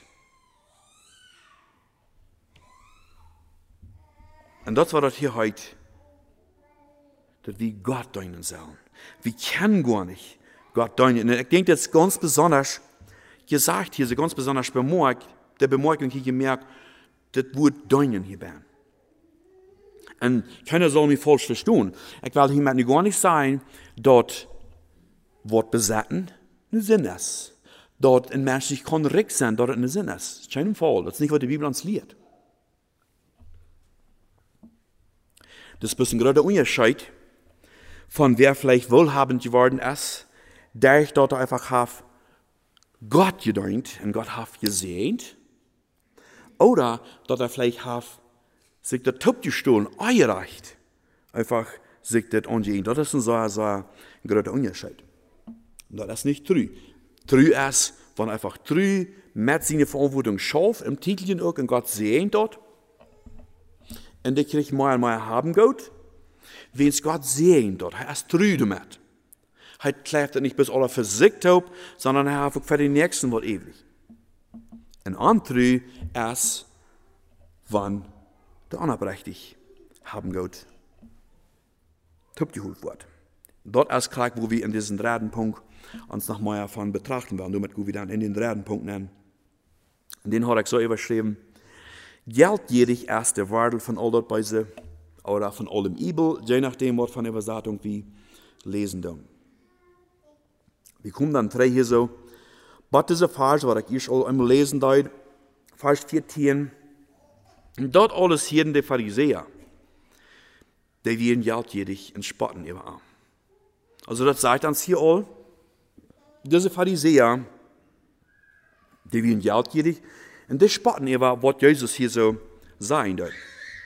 Und das war das hier heute, dass wir Gott dienen sollen. Wir können gar nicht Gott dienen. Und ich denke, das ist ganz besonders gesagt hier, so ganz besonders bemerkt, der Bemerkung hier gemerkt, das Wort dienen hier bei. Und keiner soll mich falsch verstehen. Ich will hier gar nicht sagen, dort Wort besetzen, ein Sinn ist. Dort ein Mensch nicht korrekt sein, dort ein Sinn ist. Das ist kein Fall. Das ist nicht, was die Bibel uns lehrt. Das ist ein bisschen gerade der Unterschied von wer vielleicht wohlhabend geworden ist, der ich dort einfach habe Gott gedient und Gott hat gesehnt, oder dass er vielleicht hat sich das Top gestohlen, eingereicht, einfach sich das angehen. Das ist ein so, so ein großer Unterschied. Und das ist nicht treu. Treu ist, wenn einfach treu mit seiner Verantwortung schafft, im Titelchen auch, und Gott sehen dort. Und der kriegt mehr und mehr haben Gott. Wenn es Gott sehen dort, er ist treu damit. Er klärt nicht bis alle versiegt hat, sondern er hat auch für den Nächsten was ewig. Ein andere ist, wann der anerprächtig haben Gott geholt wird. Dort ist gleich, wo wir in diesem dritten Punkt uns noch mal davon betrachten werden, damit wir dann in den dritten Punkt nennen. Und den habe ich so überschrieben: Geldgierig ist der Wardel von all dort Beise oder von allem Übel, je nachdem, was von der Übersetzung wir lesen. Dann. Wir kommen dann drei hier so. Was diese Vers, was ich auch einmal lesen darf, Vers vierzehn. Und dort alles hier in der Pharisäer, die wir in geldgierig in Spotten immer. Also das sagt uns hier all, diese Pharisäer, die wir in geldgierig, und die spotten immer, was Jesus hier so sein soll.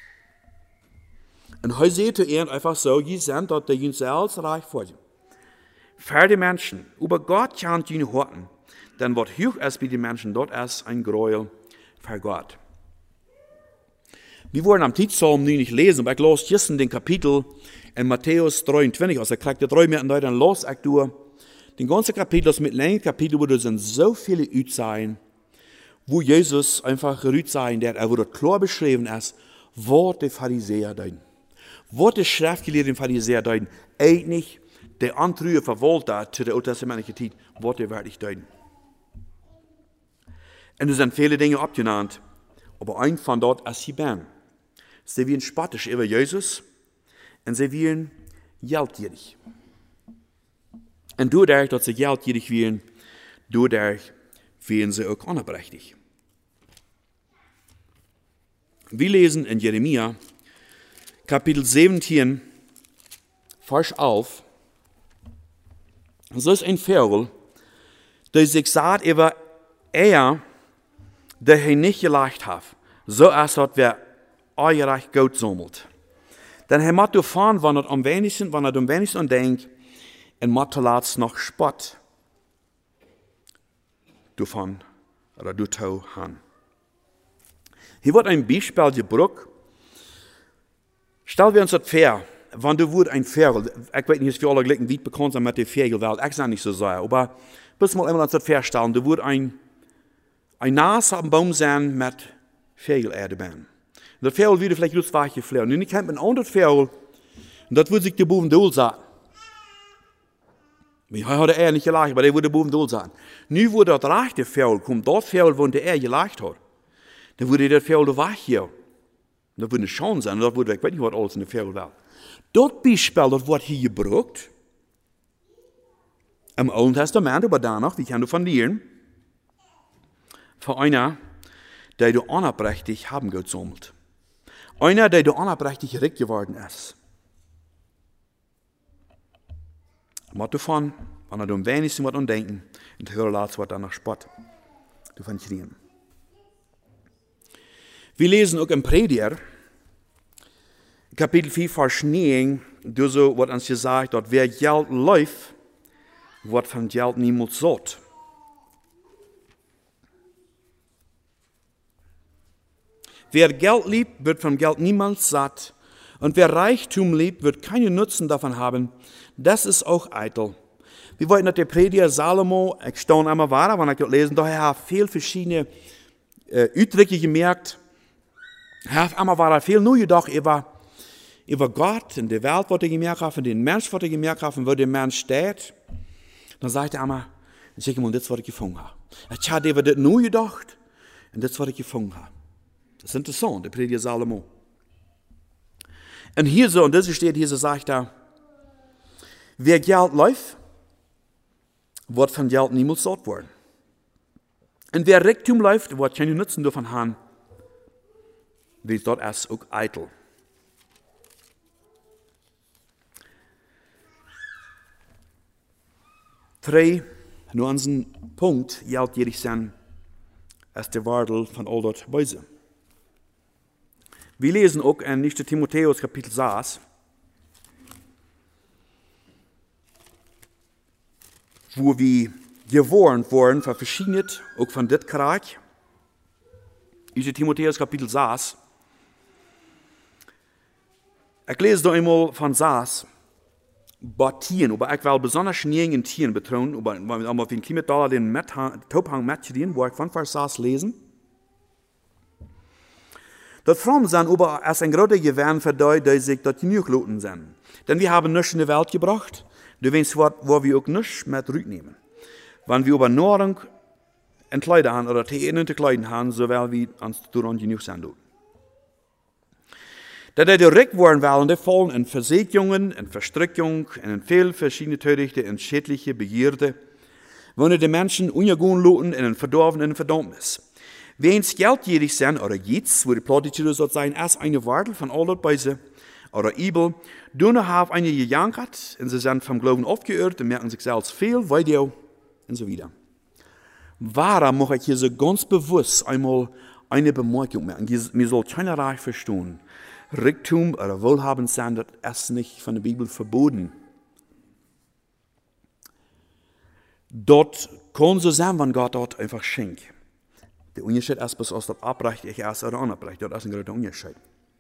Und heute seht ihr einfach so, die sind dort, die selbst reich vor dir. Für die Menschen, über Gott kann die horten, denn was hoch ist bei den Menschen, dort ist ein Gräuel für Gott. Wir wollen am Titelpsalm nicht lesen, aber ich las jetzt in den Kapitel in Matthäus dreiundzwanzig, also ich kriege die drei Minuten da, dann las ich durch. Den ganzen Kapitel ist mit langen Kapitel, wo da sind so viele Utsagen, wo Jesus einfach gerührt sein, der, wo dort klar beschrieben ist, was die Pharisäer deuten. Was die Schriftgelehrten Pharisäer deuten, eigentlich der Antrüge verwollt hat zu der alttestamentlichen Zeit, was die wirklich deuten. Und es sind viele Dinge abgenannt, aber ein von dort ist sie ben. Sie werden spottisch über Jesus und sie werden geldgierig. Und dadurch, dass sie geldgierig werden, dadurch werden sie auch anerprächtig. Wir lesen in Jeremia, Kapitel siebzehn, Vers elf. So ist ein Vers, der sich sagt über er, der er nicht gelacht hat, so als hat wer euer Gott sammelt. Denn er macht davon, wenn er am wenigsten, wenn er am wenigsten denkt, und macht laatst noch Spott davon oder du tau han. Hier wird ein Beispiel gebraucht. Stellen wir uns das vor, wenn du würd ein Vogel, ich weiß nicht, ist für alle Glecken weit bekannt sind mit der Vogelwelt, ich sage nicht so sehr, aber bis mal immer uns das vorstellen, du würd ein, ein Nas am Baum sein mit Vogelerde ben. Der Vogel würde vielleicht just weiche fliegen. Und ich kennt ein anderes Vogel, und das würde sich der Buben dool sagen. Ich hatte er nicht gelacht, aber der würde der Buben dool sagen. Nu würde das rechte Vogel kommen, das Vogel, wo der er gelacht hat, dann würde der Vogel wach hier. Das würde schon sein, das würde, ich weiß nicht, was alles in der Vogel war. Das Beispiel, das wird hier gebraucht, im Alten Testament, aber danach, wie kann du von lernen, für einer, der du anerprächtig haben Gott sammelt. Einer, der du anerprächtig recht geworden ist. Was davon, wenn er am wenigsten was denken, und der Laatste wird danach Spott. Du von kriegen. Wir lesen auch im Prediger, Kapitel vier, Vers neun, da so wird uns gesagt, dass wer Geld läuft, wird von Geld niemals satt. Wer Geld liebt, wird vom Geld niemals satt. Und wer Reichtum liebt, wird keinen Nutzen davon haben. Das ist auch eitel. Wir wollten, dass der Prediger Salomo, ich staune einmal weiter, wenn ich das lesen, daher hat viel verschiedene äh, Ausdrücke gemerkt. Er hat einmal war er viel nur gedacht über, über Gott und die Welt, was er gemerkt hat, und den Mensch, was er gemerkt hat, und wo der Mensch steht. Dann sagt er einmal, ich mal, das, was ich gefunden habe. Ich habe über das nur gedacht, und das, was ich gefunden habe. Das ist interessant, der Prediger Salomo. Und hier so, und das steht hier so, sagt er, wer Geld läuft, wird von Geld niemals satt werden. Und wer Reichtum läuft, wird keinen Nutzen davon haben, wie dort ist auch eitel. Drei, nur an diesem Punkt, geldgierig sein, ist der Wardel von all dort Weise. Wir lesen auch in erster Timotheus Kapitel sechs. wo wir gewarnt wurden von verschiedenen, auch von dit Krieg. Ist Timotheus Kapitel sechs. Ich lese da einmal von sechs. Bei Tieren, aber ich will besonders schnell in Tieren betonen, aber wenn wir den Klimadollar den Tophang mitgehen, wo ich von Vers sechs lesen. Das Fromm sind aber als ein großer Gewinn für die, die sich dort genug loten sind. Denn wir haben nichts in die Welt gebracht, du weißt, wo wir auch nichts mit zurücknehmen. Wenn wir über Nahrung und Kleider haben oder Tee in die Kleider haben, so werden wir uns daran genug sein. Da die direkt worden wollen, die fallen in Versätjungen, in Verstrickung, in viel verschiedene tödliche und schädliche Begierde, wollen die Menschen ungewohnt loten in ein Verdorben, in ein Verdammnis. Wenn es geldgierig sind oder jetzt, wo die Plattitüde soll sein, erst eine Warte von all das Beise oder Übel, dann haben eine gejankert und sie sind vom Glauben aufgeirrt und merken sich selbst viel, Video und so weiter. Warum mache ich hier so ganz bewusst einmal eine Bemerkung machen? Mir soll keiner reich verstehen. Reichtum oder Wohlhabend sein, das ist nicht von der Bibel verboten. Dort kann so sein, wenn Gott dort einfach schenkt. Der Unterschied ist, bis aus das abreicht, ich erst oder abbreicht. Das ist ein großer Unterschied.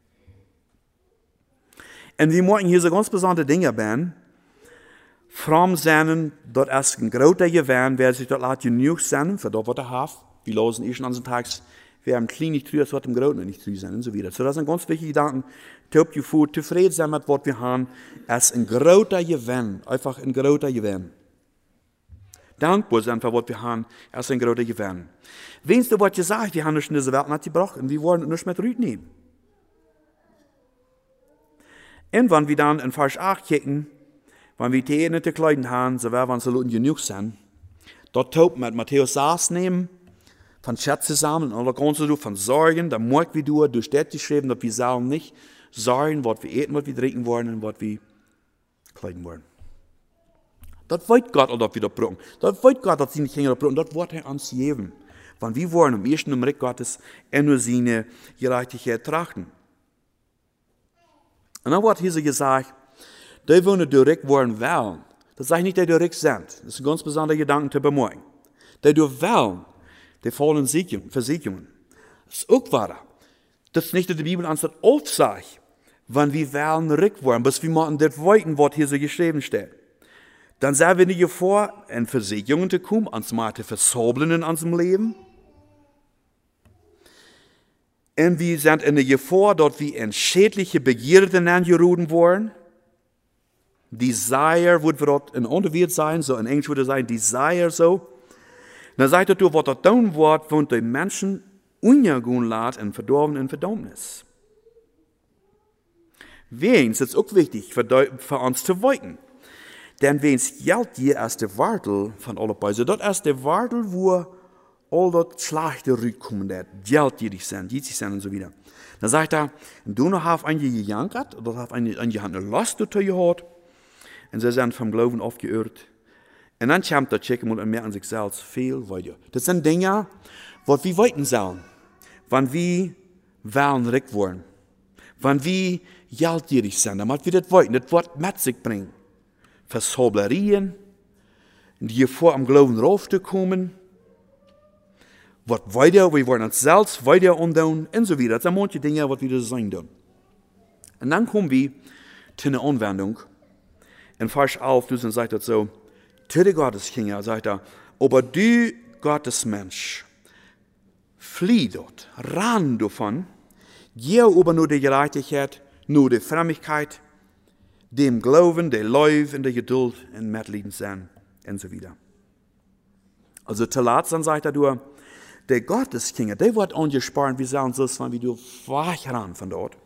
Und wir machen hier so ganz besondere Dinge werden. Fromm sein, dort ist ein großer Gewinn, wer sich dort lässt genug sein, für das, was er hat. Wir losen eh schon an den Tags, wir haben klein nicht treu, als was im Großen nicht treu sein und so weiter. So, das sind ganz wichtige Gedanken. Top you food, zufrieden sein mit was wir haben, ist ein großer Gewinn. Einfach ein großer Gewinn. Dankbar sein für was wir haben, ist ein großer Gewinn. Wennst du, was je sagt, wir haben nicht in dieser Welt nicht gebracht und wir wollen nicht mehr zurücknehmen. Und wenn wir dann in Vers acht kicken, wenn wir die in die Kleiden haben, so werden wir so genug sein. Dort taub mit Matthäus sechs nehmen, von Schätze sammeln, und da kannst du von Sorgen, da mag wie du, du steht geschrieben, dass wir sollen nicht sorgen, was wir eten, was wir trinken wollen und was wir kleiden wollen. Das weiß Gott, dass wir das brauchen. Das weiß Gott, dass sie nicht hängen brauchen. Das wird er uns geben. Wenn wir wollen, am ersten im Reich Gottes, er nur seine Gerechtigkeit trachten. Und dann wird hier so gesagt, die wollen direkt wollen wählen. Das sage ich nicht, die direkt sind. Das ist ein ganz besonderer Gedanke zu bemerken. Die durch wählen, die fallen Versicherungen. Das ist auch wahr. Das ist nicht, dass die Bibel uns das aufsagt, wenn wir wählen direkt wollen, bis wir machen das wollten, was hier so geschrieben steht. Dann sehen wir nicht vor, in Versicherungen zu kommen, ans mal zu versobeln in unserem Leben. Und wir sind in der Gefahr, dort wir in schädliche Begierden angerufen worden. Desire würde dort in Unterwirt sein, so in Englisch würde es sein, Desire so. Dann sagt er, was dort tun wird, wenn die Menschen ungewohnt lässt in Verdorben und Verdammnis. Wens ist auch wichtig für, für uns zu weiten. Denn wenn es Geld hier als der Wartel von aller Beise, dort ist der Wartel, wo all das Schlechte rüberkommen, der geldgierig sind, gierig sind und so weiter. Dann sagt er, du noch hast einen gejankert, oder hast einen, einen eine Last dazu gehabt, und sie sind vom Glauben aufgeirrt. Und dann kommt der Check und merken sich selbst viel weiter. Das sind Dinge, was wir weiten sollen, wenn wir wollen recht wollen, wenn wir geldgierig sind, damit wir das weiten, das Wort mit sich bringen. Versoblerien, die vor am Glauben raufzukommen, was weiter, wir wollen uns selbst weiter umtun und so weiter. Das sind manche Dinge, was wir das sein tun. Und dann kommen wir zu einer Anwendung. In Vers elf, du sagt das so, zu der Gotteskinder, sagt er, aber du Gottesmensch, flieh dort, ran davon, geh aber nur die Gerechtigkeit, nur die Frömmigkeit, dem Glauben, der Läuf und der Geduld und Mitleiden sein und so weiter. Also zu dann sagt er, du, der Gotteskinder, der wird angespart, wie sagen so, wenn wir du wach ran von dort.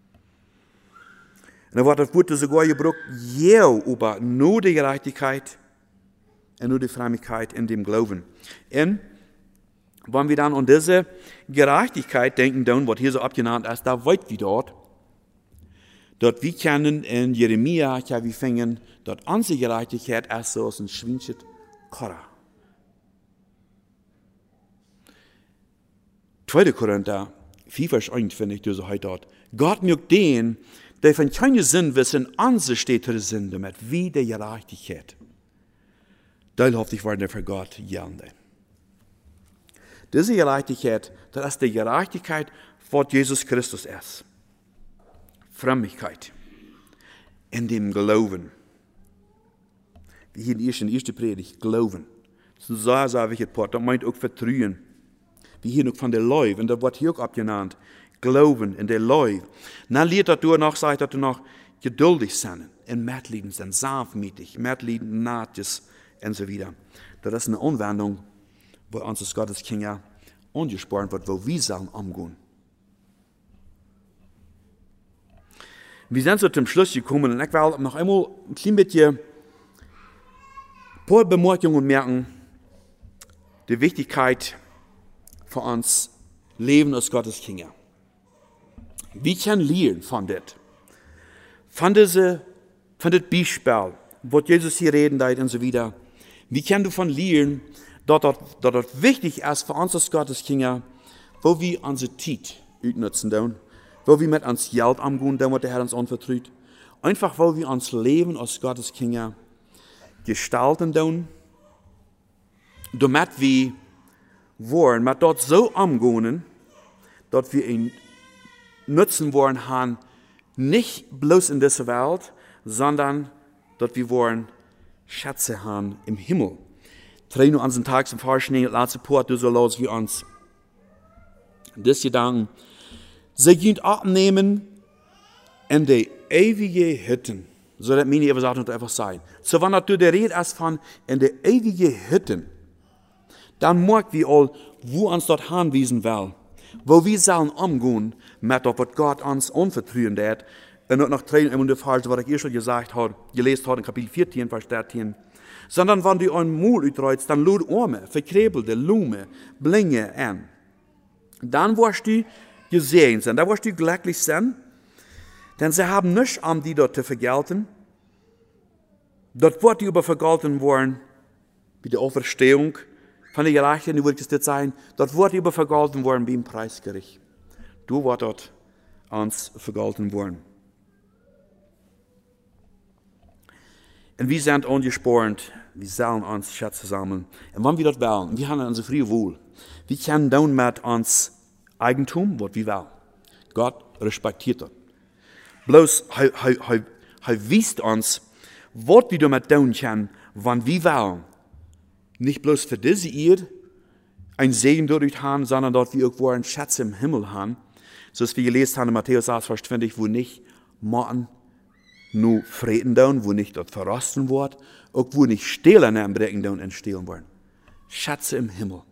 Und dann wird das Wort sogar gebraucht, ja, über nur die Gerechtigkeit und nur die Frömmigkeit in dem Glauben. Und wenn wir dann an diese Gerechtigkeit denken, dann, was hier so abgenannt ist, da weit wie dort, dort wir kennen in Jeremia, ja, wir fingen, dort unsere Gerechtigkeit ist so aus ein Schweinchen Korra. zweiter Korinther vier Vers eins finde ich so heute dort. Gott mögt den, der von keinem Sinn wissen, an sich steht der Sinn damit, wie der Gerechtigkeit. teilhaftig werden für Gott gelten. Diese Gerechtigkeit, das ist die Gerechtigkeit, was Jesus Christus ist. Frömmigkeit. In dem Glauben. Wie hier in der ersten, ersten Predigt, Glauben. Das ist ein sehr, sehr wichtiges Wort. Das meint auch Vertrauen. Wie hier noch von der Leu, und das wird hier auch abgenannt. Glauben in der Leu. Dann lehrt das du noch, sagt, dass du noch geduldig sein, in Mitleiden sind, sanftmütig, Mitleiden, Natjes und so weiter. Das ist eine Anwendung, wo uns das Gottes Kinder angesprochen wird, wo wir sollen umgehen. Wir sind so zum Schluss gekommen und ich will noch einmal ein klein bisschen ein paar Bemerkungen merken, die Wichtigkeit für uns Leben als Gottes Kinder. Wir können lernen von das. Von diesem von das Beispiel, wo Jesus hier reden da und so weiter. Wir können davon lernen, dass es wichtig ist für uns als Gottes Kinder, wo wir unsere Zeit utnutzen dürfen, wo wir mit uns Geld umgehen, dann was der Herr uns anvertraut. Einfach, wo wir uns Leben als Gottes Kinder gestalten dürfen, damit wir wollen, mit dort so umgehen, dass wir ihn nutzen wollen haben, nicht bloß in dieser Welt, sondern dass wir wollen Schätze haben im Himmel. Drehen wir unseren Tag zum Vorschnee, lass Support, du so los wie uns. Das Gedanken, sie gehen abnehmen in die ewige Hütten. So dass meine Übersetzung einfach sein. So wenn du der Rede ist von in die ewige Hütten, dann merken wir all, wo uns dort hinweisen will. Wo wir sollen umgehen mit das, was Gott uns anvertrauen hat. Und noch drei in der Vers, was ich hier schon gesagt habe, gelesen habe in Kapitel vierzehn, Vers dreizehn. Sondern wenn du einen Mund utreizt, dann lud Arme, verkrebelte, Lume, Blinge an. Dann wirst du gesehen sein, dann wirst du glücklich sein, denn sie haben nichts, um die dort zu vergelten. Dort wird die über vergelten worden, wie die Auferstehung von der Gerechten, die wird es das sein, dort wird die über vergelten worden wie im Preisgericht. Du wird dort uns vergelten worden. Und wir sind angespornt, wir sollen uns Schätze sammeln. Und wenn wir das wollen, wir haben unser freie Wohl. Wir können dann mit uns Eigentum, was wir wollen. Gott respektiert das. Bloß, er weist uns, was wir damit tun können, wenn wir wollen. Nicht bloß für diese Erde ein Segen dadurch haben, sondern dort wir irgendwo einen Schatz im Himmel haben. So wie wir gelesen haben in Matthäus acht, Vers zwanzig, wo nicht Morten nur Frieden tun, wo nicht dort verrosten wird, auch wo nicht Stehlen anbrechen tun und stehlen wollen. Schätze im Himmel.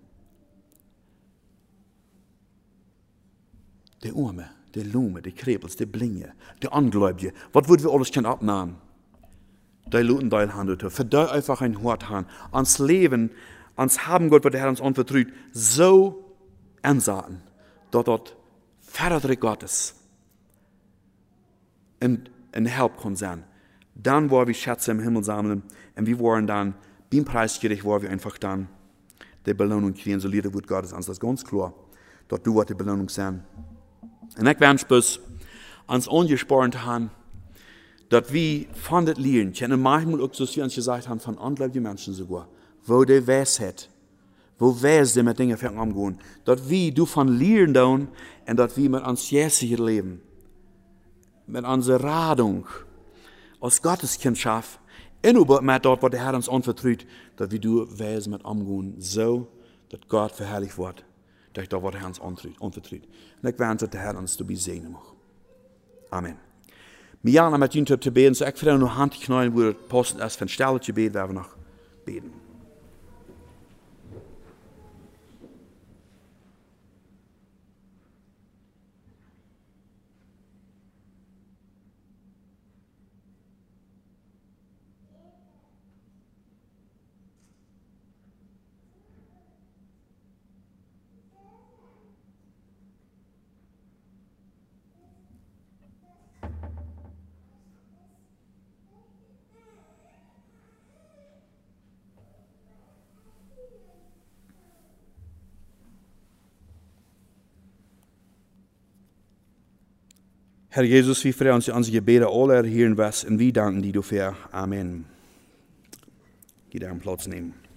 Die Arme, die Lume, die Krebels, die Blinge, die Ungläubige, was würden wir alles können abnehmen? Die Leute dein Hand für die einfach ein Hort haben, ans Leben, ans Haben Gott, was der Herr uns anvertraut, so ansaten, dass dort Vater Gottes in, in Help kann sein. Dann wollen wir Schätze im Himmel sammeln und wir wollen dann, beim Preisgericht, wollen wir einfach dann die Belohnung kriegen, so liebe wird Gottes uns das ganz klar, dass du wird die Belohnung sein. Und ich wünsche bis uns angespornt haben, dass wir von das lernen können, manchmal auch, so wie wir uns gesagt haben, von ungläubigen Menschen sogar, wo die Weisheit, wo weiß die mit Dingen umgehen, dass wir du von lernen tun und dass wir mit uns jetzigen Leben, mit unserer Radung, aus Gottes Kindschaft, und über mit dort, was der Herr uns anvertraut, dass wir du weiß mit umgehen, so, dass Gott verherrlicht wird, durch das, was der Herr uns anvertraut. Und ich wünsche, dass der Herr uns dabei segnen mag. Amen. Wir jagen mit Ihnen zu beten, so ich will noch Hand knallen, wo das passend ist, für ein Stelletje beten, werden wir noch beten. Herr Jesus, wir freuen uns, unsere Gebete alle erhören wirst, und wir danken dir dafür. Amen. die da Platz nehmen.